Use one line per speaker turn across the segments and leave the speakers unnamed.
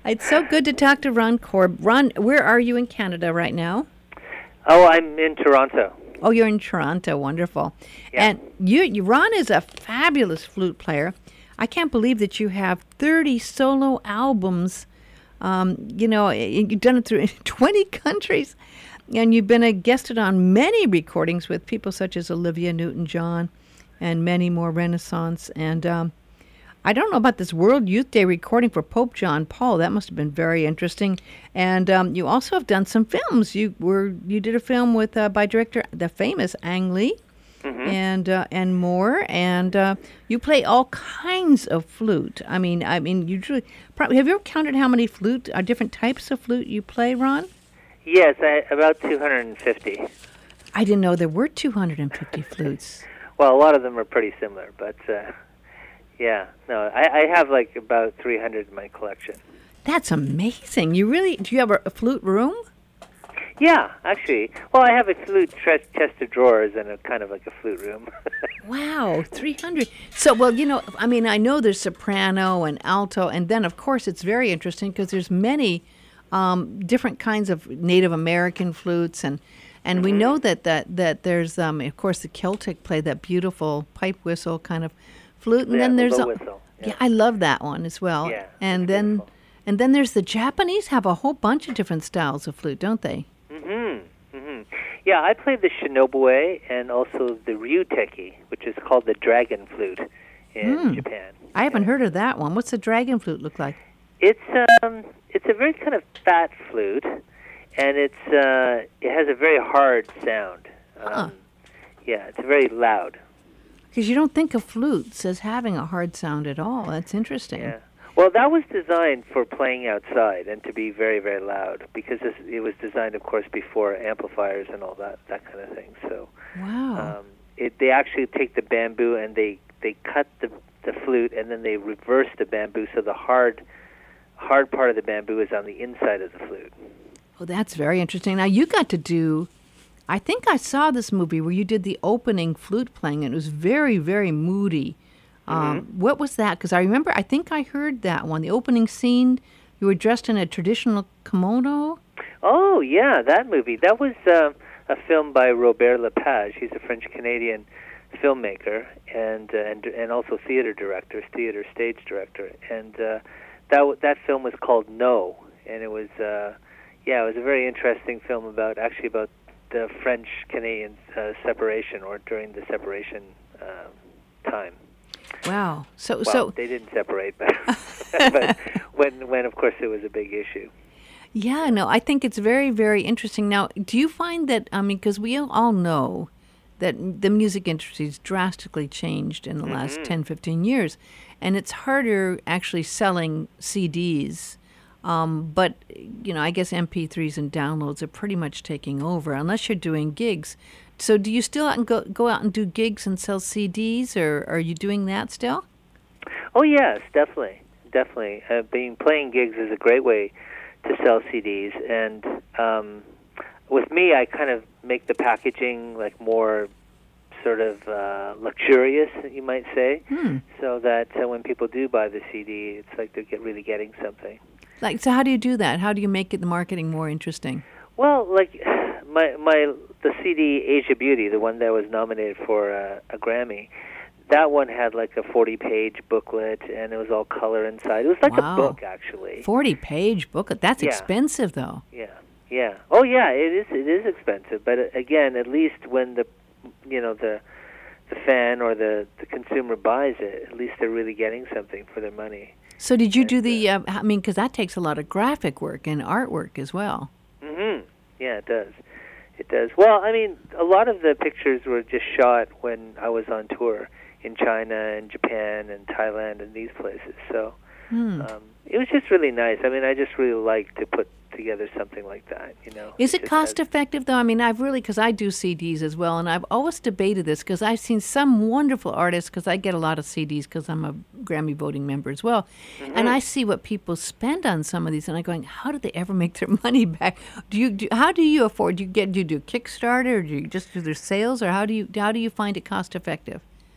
It's so good to talk to Ron Korb. Ron, where are you in Canada right now?
Oh, I'm in Toronto.
Oh, you're in Toronto. Wonderful.
Yeah.
And Ron is a fabulous flute player. I can't believe that you have 30 solo albums. You've done it through 20 countries. And you've been guested on many recordings with people such as Olivia Newton-John and many more Renaissance. And I don't know about this World Youth Day recording for Pope John Paul. That must have been very interesting. And you also have done some films. You did a film with by director, the famous Ang Lee, and more. And you play all kinds of flute. I mean, you truly, probably, have you ever counted how many different types of flute you play, Ron?
Yes, about 250.
I didn't know there were 250 flutes.
Well, a lot of them are pretty similar, but yeah, no, I have like about 300 in my collection.
That's amazing. Do you have a flute room?
Yeah, actually. Well, I have a flute chest of drawers and a kind of like a flute room.
Wow, 300. So, well, I know there's soprano and alto, and then, of course, it's very interesting because there's many different kinds of Native American flutes, and we know that there's of course the Celtic play that beautiful pipe whistle kind of flute, and then there's
whistle.
Yeah, I love that one as well.
Yeah,
and then there's the Japanese have a whole bunch of different styles of flute, don't they?
Yeah, I played the shinobue and also the ryuteki, which is called the dragon flute in Japan.
I haven't heard of that one. What's the dragon flute look like?
It's a very kind of fat flute, and it has a very hard sound. Yeah, it's very loud.
Because you don't think of flutes as having a hard sound at all. That's interesting.
Yeah. Well, that was designed for playing outside and to be very, very loud, because it was designed, of course, before amplifiers and all that kind of thing. So,
wow.
They actually take the bamboo and they cut the flute, and then they reverse the bamboo, so the hard part of the bamboo is on the inside of the flute.
Oh, that's very interesting. Now, you got to do, I think I saw this movie where you did the opening flute playing, and it was very, very moody. What was that? Because I think I heard that one. The opening scene, you were dressed in a traditional kimono.
Oh, yeah, that movie. That was a film by Robert Lepage. He's a French-Canadian filmmaker and also theater stage director. And that film was called No, and it was it was a very interesting film about the French-Canadian separation, or during the separation time.
Wow. So
they didn't separate, but when of course it was a big issue.
Yeah, no, I think it's very, very interesting. Now, do you find that, because we all know that the music industry has drastically changed in the last 10, 15 years, and it's harder actually selling CDs, but, I guess MP3s and downloads are pretty much taking over, unless you're doing gigs. So do you still go out and do gigs and sell CDs, or are you doing that still?
Oh, yes, definitely. Playing gigs is a great way to sell CDs, and with me, I kind of make the packaging like more sort of luxurious, you might say, so that when people do buy the CD, it's like they're really getting something.
So how do you do that? How do you make the marketing more interesting?
Well, like the CD Asia Beauty, the one that was nominated for a Grammy, that one had like a 40-page booklet, and it was all color inside. It was like a book, actually.
40-page booklet. That's expensive, though.
Yeah. Oh, yeah. It is expensive, but again, at least when the fan or the consumer buys it, at least they're really getting something for their money.
So did you do the? Because that takes a lot of graphic work and artwork as well.
Yeah, it does. It does. Well, a lot of the pictures were just shot when I was on tour in China and Japan and Thailand and these places. So it was just really nice. I just really like to put together something like that,
Is it cost effective, though? because I do CDs as well, and I've always debated this, because I've seen some wonderful artists, because I get a lot of CDs because I'm a Grammy voting member as well, and I see what people spend on some of these, and I'm going, how do they ever make their money back? How do you afford? Do you do Kickstarter, or do you just do their sales, or how do you find it cost effective?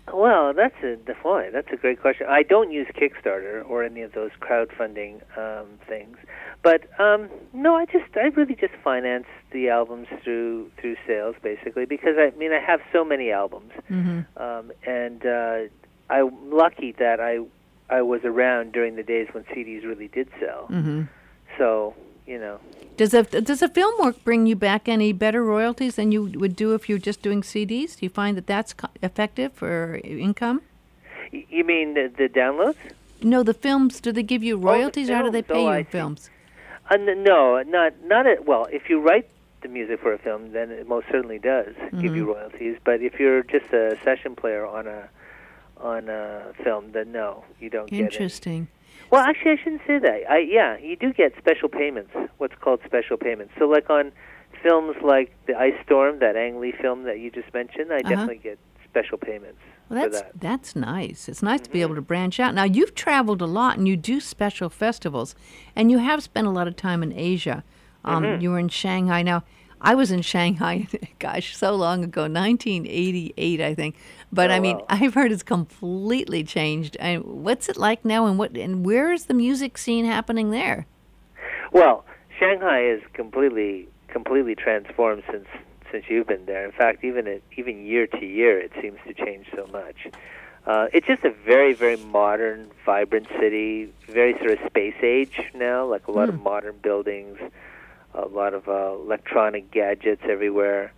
Well, that's a great question. I don't use Kickstarter or any of those crowdfunding things, but no, I really just finance the albums through sales basically, because I have so many albums, and I'm lucky that I was around during the days when CDs really did sell. So
Does a film work bring you back any better royalties than you would do if you're just doing CDs? Do you find that that's effective for income?
You mean the downloads?
No, the films. Do they give you royalties, or how do they pay you in films?
No, not at. Well, if you write the music for a film, then it most certainly does give you royalties. But if you're just a session player on a film, then no, you don't get it.
Interesting.
Well, actually, I shouldn't say that. You do get special payments, what's called special payments. So, like on films like The Ice Storm, that Ang Lee film that you just mentioned, I definitely get special payments for that.
That's nice. It's nice to be able to branch out. Now, you've traveled a lot, and you do special festivals, and you have spent a lot of time in Asia. You were in Shanghai. Now, I was in Shanghai, gosh, so long ago, 1988, I think. But
wow.
I've heard it's completely changed. What's it like now, and where is the music scene happening there?
Well, Shanghai is completely transformed since you've been there. In fact, even year to year, it seems to change so much. It's just a very, very modern, vibrant city, very sort of space age now, like a lot of modern buildings, a lot of electronic gadgets everywhere.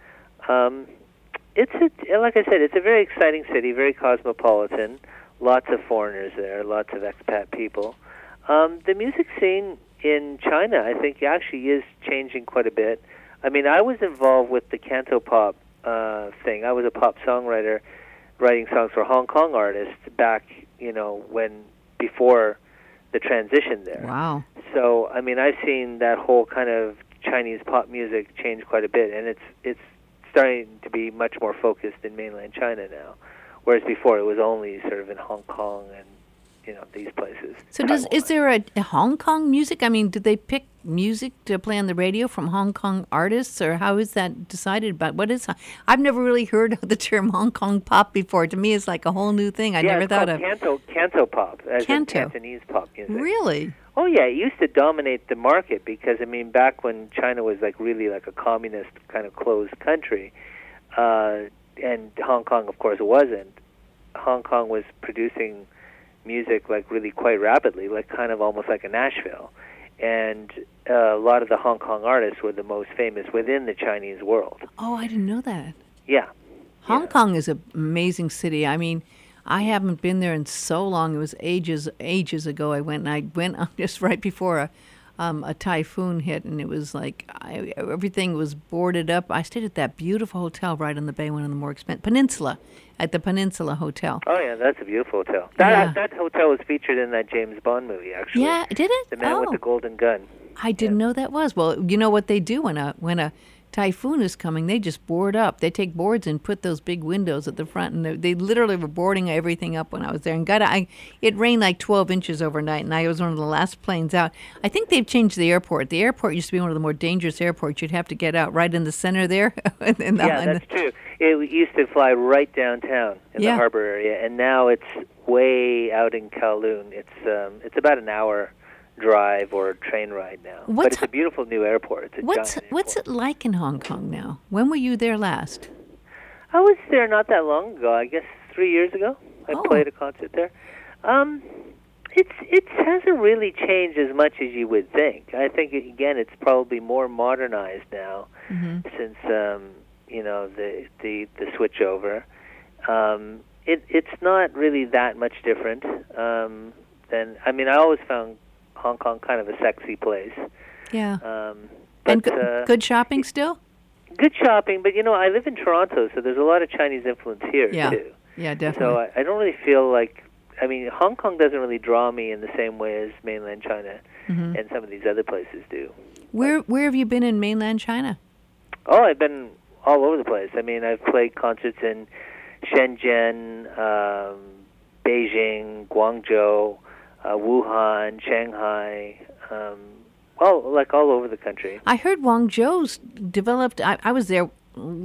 Like I said, it's a very exciting city, very cosmopolitan, lots of foreigners there, lots of expat people. The music scene in China, I think, actually is changing quite a bit. I was involved with the Cantopop thing. I was a pop songwriter writing songs for Hong Kong artists back, before the transition there.
Wow.
So, I've seen that whole kind of Chinese pop music change quite a bit, and it's starting to be much more focused in mainland China now, whereas before it was only sort of in Hong Kong and these places.
So is there a Hong Kong music? Do they pick music to play on the radio from Hong Kong artists, or how is that decided? But what is? I've never really heard of the term Hong Kong pop before. To me, it's like a whole new thing. I never thought of.
Canto pop, as in
Canto.
Cantonese pop music.
Really?
Oh yeah, it used to dominate the market because back when China was really like a communist kind of closed country, and Hong Kong, of course, wasn't. Hong Kong was producing music really quite rapidly, kind of almost like a Nashville, and a lot of the Hong Kong artists were the most famous within the Chinese world.
Oh, I didn't know that.
Yeah.
Hong Kong is an amazing city. I haven't been there in so long. It was ages ago I went, and I went just right before a typhoon hit, and it was everything was boarded up. I stayed at that beautiful hotel right on the bay, one of the more expensive, at the Peninsula Hotel.
Oh yeah, that's a beautiful hotel. That hotel was featured in that James Bond movie, actually.
Yeah, did it?
The Man with the Golden Gun.
I didn't know that was. Well, you know what they do when a typhoon is coming, they just board up. They take boards and put those big windows at the front, and they literally were boarding everything up when I was there. And it rained like 12 inches overnight, and I was one of the last planes out. I think they've changed the airport. The airport used to be one of the more dangerous airports. You'd have to get out right in the center there.
That's true. It used to fly right downtown in the harbor area, and now it's way out in Kowloon. It's about an hour drive or train ride now. But it's a beautiful new airport. It's a giant airport.
What's it like in Hong Kong now? When were you there last?
I was there not that long ago. I guess 3 years ago. I played a concert there. It hasn't really changed as much as you would think. I think again, it's probably more modernized now since the switch over. It's not really that much different. I always found Hong Kong kind of a sexy place.
Yeah. And good shopping still?
Good shopping, but I live in Toronto, so there's a lot of Chinese influence here too.
Yeah, definitely.
So I don't really feel like, Hong Kong doesn't really draw me in the same way as mainland China and some of these other places do.
Where have you been in mainland China?
Oh, I've been all over the place. I've played concerts in Shenzhen, Beijing, Guangzhou, Wuhan, Shanghai, all over the country.
I heard Guangzhou's developed. I was there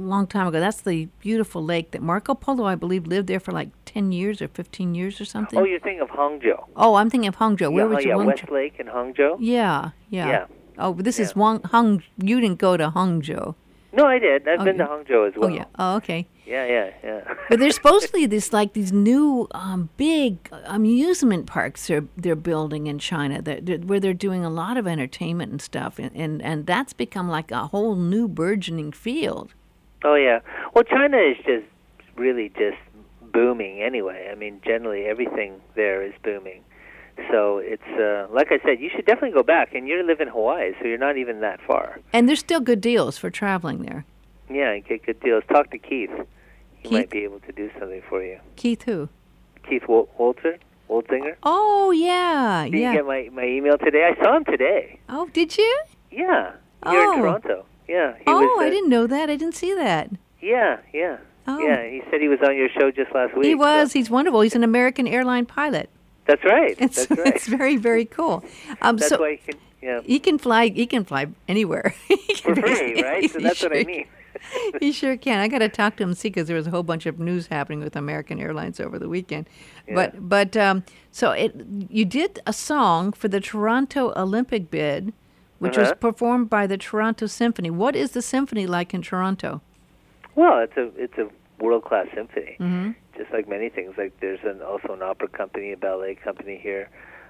long time ago. That's the beautiful lake that Marco Polo, I believe, lived there for like 10 years or 15 years or something.
Oh, you're thinking of Hangzhou.
Oh, I'm thinking of Hangzhou. Where was you?
Westlake in Hangzhou.
Yeah. Oh, but this is Hang. You didn't go to Hangzhou.
No, I did. I've been to Hangzhou as well.
Oh, yeah. Oh, okay.
Yeah.
But there's supposedly these new big amusement parks they're building in China where they're doing a lot of entertainment and stuff, and that's become like a whole new burgeoning field.
Oh yeah. Well, China is really just booming anyway. I mean, generally everything there is booming. So it's like I said, you should definitely go back. And you live in Hawaii, so you're not even that far.
And there's still good deals for traveling there.
Yeah, you get good deals. Talk to Keith. He might be able to do something for you.
Keith who?
Keith Woltzinger.
Oh, yeah.
Did you get my email today? I saw him today.
Oh, did you?
Yeah, here in Toronto. Yeah.
I didn't know that. I didn't see that.
Yeah. Oh. Yeah, he said he was on your show just last week.
He was.
So.
He's wonderful. He's an American airline pilot.
That's right.
That's right. It's very, very cool.
That's why he can. Yeah.
He can fly anywhere.
For free, right? So that's what I mean.
He sure can. I got to talk to him, see, because there was a whole bunch of news happening with American Airlines over the weekend.
Yeah.
So you did a song for the Toronto Olympic bid, which was performed by the Toronto Symphony. What is the symphony like in Toronto?
Well, it's a world-class symphony. Mm-hmm. Just like many things, like there's also an opera company, a ballet company here.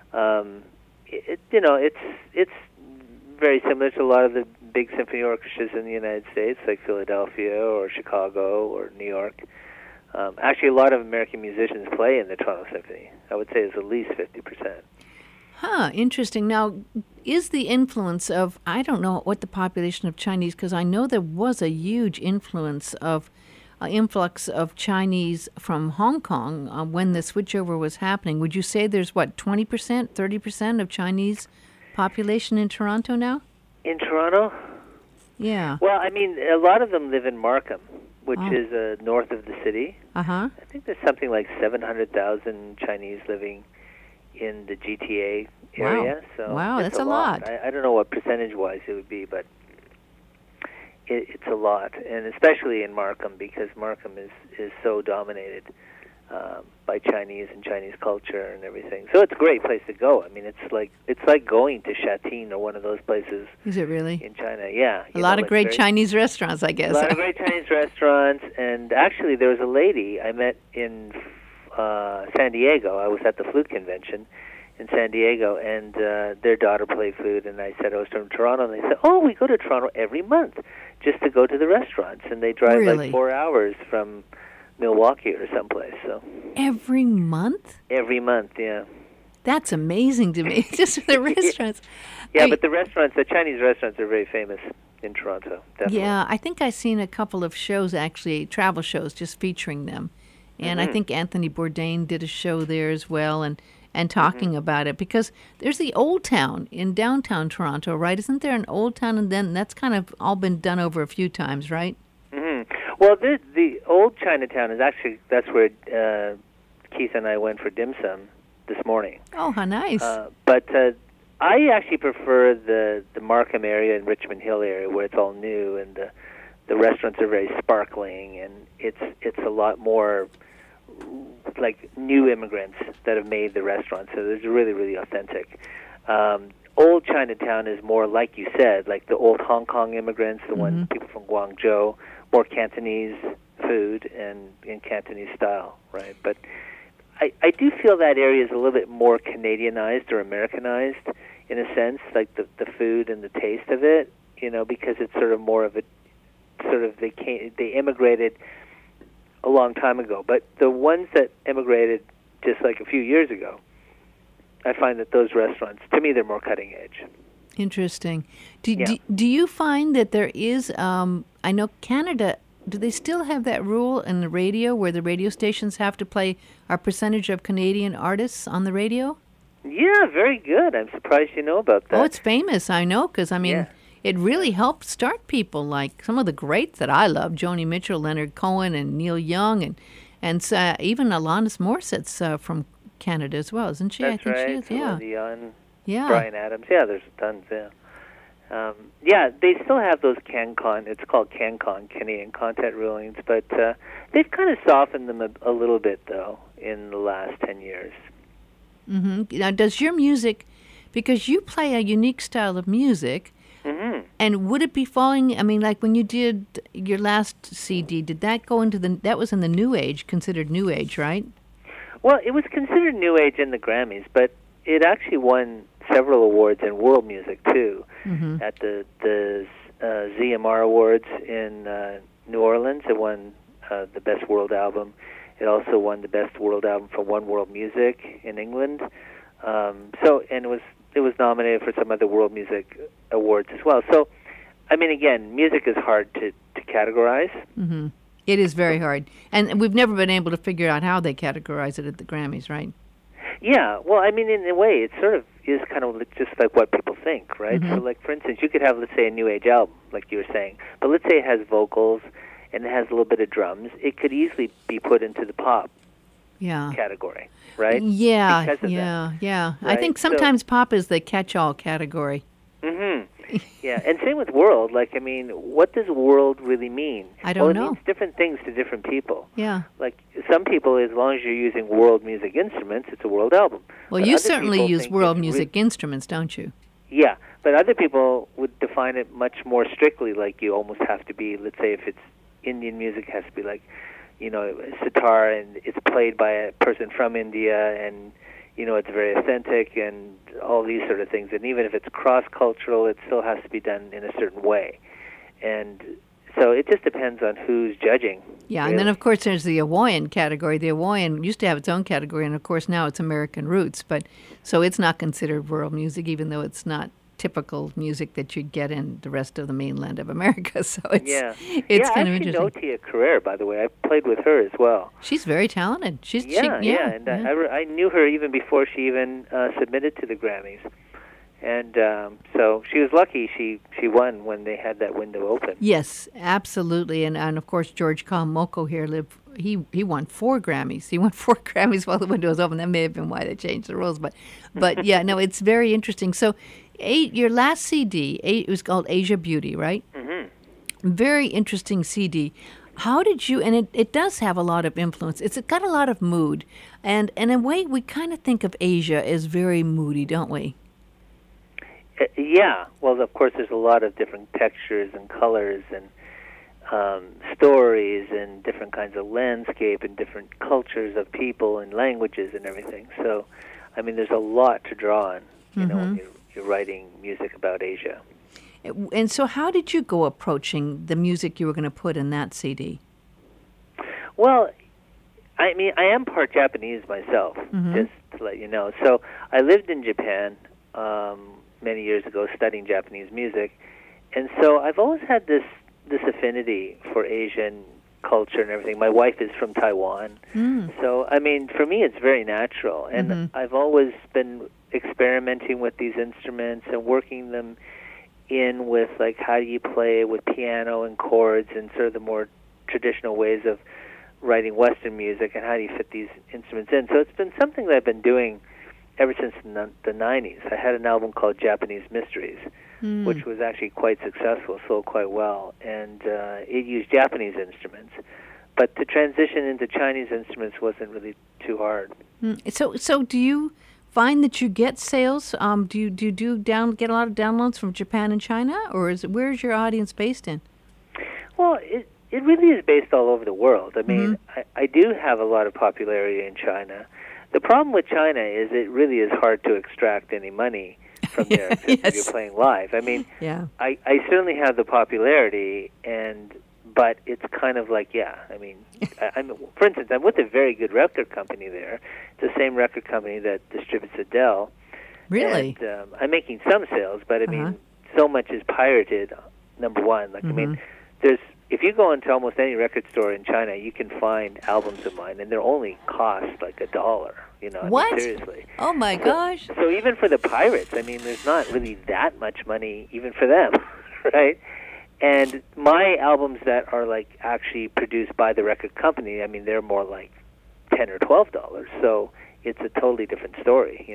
It's very similar to a lot of the big symphony orchestras in the United States, like Philadelphia or Chicago or New York. Actually, a lot of American musicians play in the Toronto Symphony. I would say it's at least 50%.
Huh, interesting. Now, is the influence of, I don't know what the population of Chinese, because I know there was a huge influx of Chinese from Hong Kong when the switchover was happening. Would you say there's, 20%, 30% of Chinese population in Toronto now?
In Toronto?
Yeah.
Well, I mean, a lot of them live in Markham, which is north of the city.
Uh-huh.
I think there's something like 700,000 Chinese living in the GTA area. So
wow, that's a lot.
I don't know what percentage-wise it would be, but it's a lot, and especially in Markham, because Markham is so dominated by Chinese and Chinese culture and everything. So it's a great place to go. I mean, it's like going to Shatine or one of those places.
Is it really?
In China, yeah.
A lot of great Chinese restaurants, I guess.
A lot of great Chinese restaurants, and actually there was a lady I met in San Diego. I was at the flute convention in San Diego, and their daughter played flute, and I said I was from Toronto, and they said, oh, we go to Toronto every month just to go to the restaurants, and they drive like 4 hours from Milwaukee or someplace. So
every month?
Every month, yeah.
That's amazing to me, just for the restaurants.
Yeah, but the Chinese restaurants are very famous in Toronto, definitely.
Yeah, I think I've seen a couple of shows, actually, travel shows, just featuring them. And I think Anthony Bourdain did a show there as well, and talking about it, because there's the Old Town in downtown Toronto, right? Isn't there an Old Town, and then that's kind of all been done over a few times, right?
Mm-hmm. Well, the old Chinatown is actually, that's where Keith and I went for dim sum this morning.
Oh, how nice.
But I actually prefer the Markham area and Richmond Hill area, where it's all new, and the restaurants are very sparkling, and it's a lot more like new immigrants that have made the restaurant, so it's really, really authentic. Old Chinatown is more, like you said, like the old Hong Kong immigrants, the ones, people from Guangzhou, more Cantonese food and in Cantonese style, right? But I do feel that area is a little bit more Canadianized or Americanized in a sense, like the food and the taste of it, because it's sort of more of a, they immigrated a long time ago. But the ones that immigrated just like a few years ago, I find that those restaurants, to me, they're more cutting edge.
Interesting. Do you find that there is, I know Canada, do they still have that rule in the radio where the radio stations have to play a percentage of Canadian artists on the radio?
Yeah, very good. I'm surprised you know about that.
Oh, it's famous, I know, because, it really helped start people like some of the greats that I love, Joni Mitchell, Leonard Cohen, and Neil Young, and even Alanis Morissette's from Canada as well, isn't she?
That's
I think
right.
she is. Yeah.
Dion,
yeah.
Bryan Adams. Yeah, there's tons. Yeah. Yeah, they still have those CanCon. It's called CanCon, Canadian Content Rulings, but they've kind of softened them a little bit, though, in the last 10 years.
Mm-hmm. Now, does your music, because you play a unique style of music, and would it be falling, I mean, like when you did your last CD, did that go into that was in the New Age, considered New Age, right?
Well, it was considered New Age in the Grammys, but it actually won several awards in world music, too, at the ZMR Awards in New Orleans. It won the Best World Album. It also won the Best World Album for One World Music in England. And it was nominated for some other world music awards as well. So, I mean, again, music is hard to categorize.
Mm-hmm. It is very hard. And we've never been able to figure out how they categorize it at the Grammys, right?
Yeah, well, I mean, in a way, it sort of is kind of just like what people think, right? So, like, for instance, you could have, let's say, a New Age album, like you were saying, but let's say it has vocals and it has a little bit of drums. It could easily be put into the pop category, right?
Yeah,
because of
yeah.
Right?
I think sometimes pop is the catch-all category.
Yeah, and same with world. Like, I mean, what does world really mean?
I don't know.
It means different things to different people.
Yeah.
Like, some people, as long as you're using world music instruments, it's a world album.
Well,
But
you
other
certainly
people
use
think
world
it's
music instruments, don't you?
Yeah, but other people would define it much more strictly, like you almost have to be, let's say if it's Indian music, has to be like, you know, sitar, and it's played by a person from India, and, you know, it's very authentic, and all these sort of things. And even if it's cross-cultural, it still has to be done in a certain way. And so it just depends on who's judging.
Yeah,
really.
and then, of course, there's the Hawaiian category. The Hawaiian used to have its own category, and, of course, now it's American roots. But so it's not considered world music, even though it's not typical music that you'd get in the rest of the mainland of America. So it's kind of interesting.
I actually know Tia Carrere, by the way. I played with her as well.
She's very talented.
I knew her even before she even submitted to the Grammys. And so she was lucky she won when they had that window open.
Yes, absolutely. And of course, George Kalamoko here he won 4 Grammys. He won 4 Grammys while the window was open. That may have been why they changed the rules. But yeah, no, it's very interesting. So your last CD, it was called Asia Beauty, right? Mm-hmm. Very interesting CD. How did you, and it does have a lot of influence. It's got a lot of mood. And in a way, we kind of think of Asia as very moody, don't we?
Yeah. Well, of course, there's a lot of different textures and colors and stories and different kinds of landscape and different cultures of people and languages and everything. So, I mean, there's a lot to draw on, you know, when you're writing music about Asia.
And so how did you go approaching the music you were going to put in that CD?
Well, I mean, I am part Japanese myself, just to let you know. So I lived in Japan many years ago studying Japanese music, and so I've always had this affinity for Asian culture and everything. My wife is from Taiwan, so, I mean, for me it's very natural, and I've always been experimenting with these instruments and working them in with, like, how do you play with piano and chords and sort of the more traditional ways of writing Western music, and how do you fit these instruments in. So it's been something that I've been doing ever since the 90s. I had an album called Japanese Mysteries, which was actually quite successful, sold quite well, and it used Japanese instruments. But the transition into Chinese instruments wasn't really too hard.
So do you find that you get sales? Do you get a lot of downloads from Japan and China, or where's your audience based in?
Well, it really is based all over the world. I mean, I do have a lot of popularity in China. The problem with China is it really is hard to extract any money from there if you're playing live. I mean, I certainly have the popularity, but it's kind of like, I mean, for instance, I'm with a very good record company there. It's the same record company that distributes Adele.
Really?
And I'm making some sales, but I mean, so much is pirated, number one. Like, I mean, if you go into almost any record store in China, you can find albums of mine, and they're only cost like $1, you know.
What?
I mean, seriously.
Oh, my gosh.
So even for the pirates, I mean, there's not really that much money even for them, right? And my albums that are, like, actually produced by the record company, I mean, they're more like $10 or $12. So it's a totally different story, you know.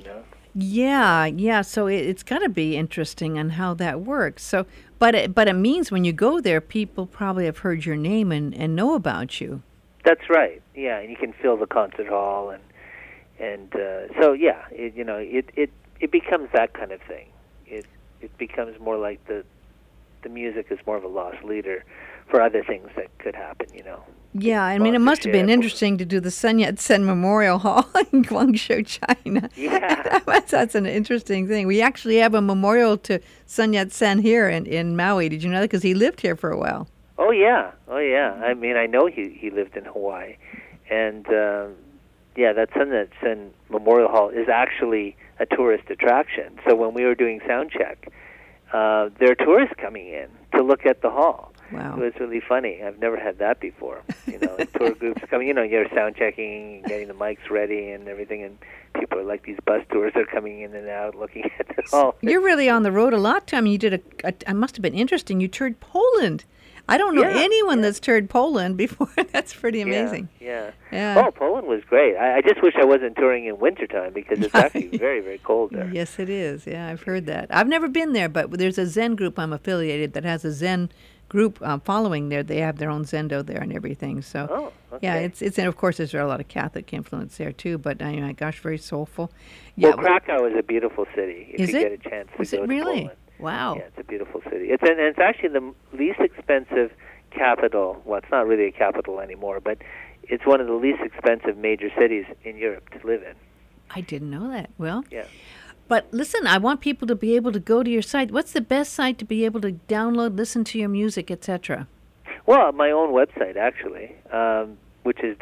Yeah. So it's got to be interesting on how that works. So, but it means when you go there, people probably have heard your name and know about you.
That's right. Yeah, and you can fill the concert hall, and so yeah, it becomes that kind of thing. It becomes more like the music is more of a lost leader for other things that could happen.
Yeah, I mean, it must have been interesting to do the Sun Yat-sen Memorial Hall in Guangzhou, China.
Yeah.
That's an interesting thing. We actually have a memorial to Sun Yat-sen here in Maui. Did you know that? Because he lived here for a while.
Oh, yeah. I mean, I know he lived in Hawaii. And, that Sun Yat-sen Memorial Hall is actually a tourist attraction. So when we were doing sound check, there are tourists coming in to look at the hall.
Wow.
It was really funny. I've never had that before. Tour groups coming, you're sound checking, getting the mics ready and everything, and people are like these bus tours are coming in and out looking at the hall.
You're really on the road a lot, Tom. You did it must have been interesting. You toured Poland. I don't know anyone that's toured Poland before. That's pretty amazing.
Yeah. Oh, Poland was great. I just wish I wasn't touring in wintertime because it's actually very, very cold there.
Yes, it is. Yeah, I've heard that. I've never been there, but there's a Zen group I'm affiliated that has a Zen group following there. They have their own Zendo there and everything. So, yeah, it's and of course there's a lot of Catholic influence there too. But my gosh, very soulful.
Yeah, well, Krakow is a beautiful city. If
is
you
it?
Get a chance to go to Poland.
Wow.
Yeah, it's a beautiful city. It's actually the least expensive capital. Well, it's not really a capital anymore, but it's one of the least expensive major cities in Europe to live in.
I didn't know that. Well,
yeah.
But listen, I want people to be able to go to your site. What's the best site to be able to download, listen to your music, etc.?
Well, my own website, actually, which is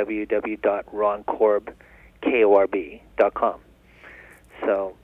www.ronkorb.com. So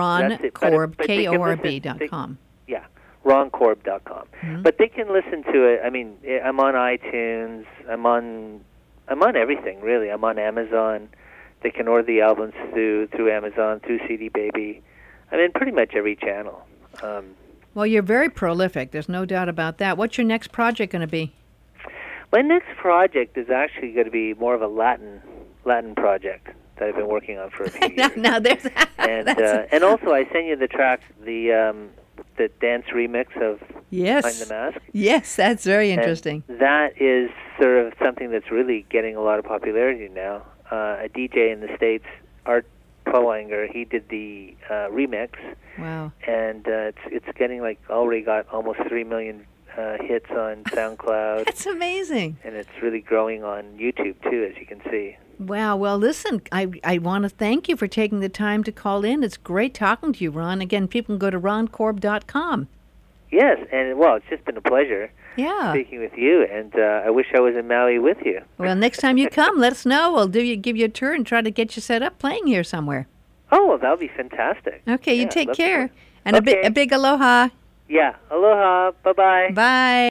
ronkorb.com.
Yeah, ronkorb.com.
Mm-hmm.
But they can listen to it. I mean, I'm on iTunes. I'm on everything, really. I'm on Amazon. They can order the albums through Amazon, through CD Baby. I'm in pretty much every channel.
Well, you're very prolific. There's no doubt about that. What's your next project going to be?
My next project is actually going to be more of a Latin project that I've been working on for a few years.
Now there's
and also I sent you the track, the dance remix of Behind the Mask.
Yes, that's very interesting.
And that is sort of something that's really getting a lot of popularity now. A DJ in the States, Art Powanger, he did the remix.
Wow.
And it's getting already got almost 3 million hits on SoundCloud.
That's amazing.
And it's really growing on YouTube too, as you can see.
Wow. Well, listen, I want to thank you for taking the time to call in. It's great talking to you, Ron. Again, people can go to ronkorb.com.
Yes, and well, it's just been a pleasure speaking with you, and I wish I was in Maui with you.
Well, next time you come, let us know. We'll give you a tour and try to get you set up playing here somewhere.
Oh, well, that would be fantastic.
Okay, you take care. And a big aloha.
Yeah, aloha. Bye-bye.
Bye.